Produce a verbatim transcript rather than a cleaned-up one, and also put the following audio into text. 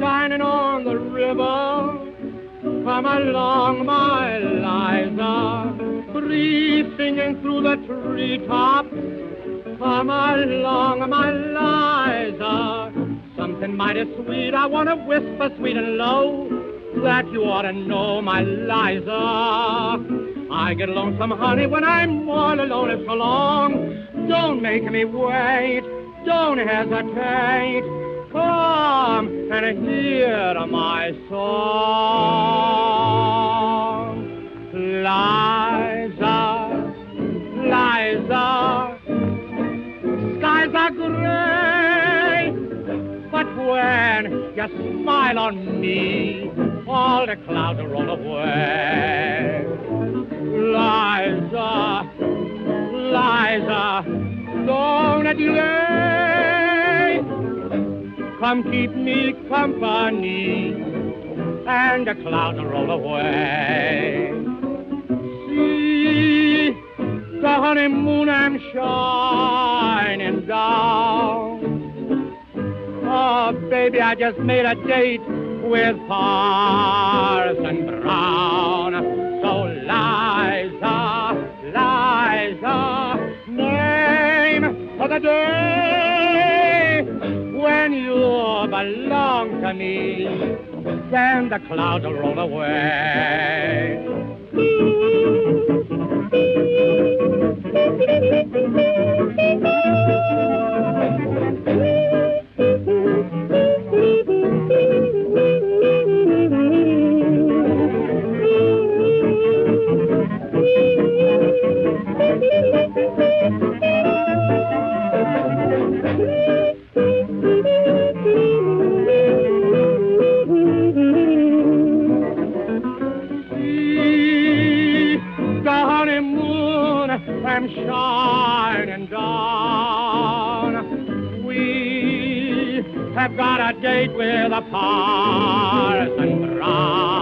shining on the river. Come along, my Liza, breeze singing through the treetops. Come along, my Liza, something mighty sweet I want to whisper sweet and low, that you ought to know, my Liza. I get lonesome, honey, when I'm all alone. It's so long. Don't make me wait. Don't hesitate. Come and hear my song. Liza, Liza, skies are gray, but when you smile on me, all the clouds roll away. Liza, Liza, don't delay. Come keep me company, and the clouds roll away. See, the honeymoon I'm shining down. Oh, baby, I just made a date with Parson Brown. So Liza, Liza, name of the day when you belong to me, then the clouds will roll away. I'm shining down. We have got a date with a Parson Brown.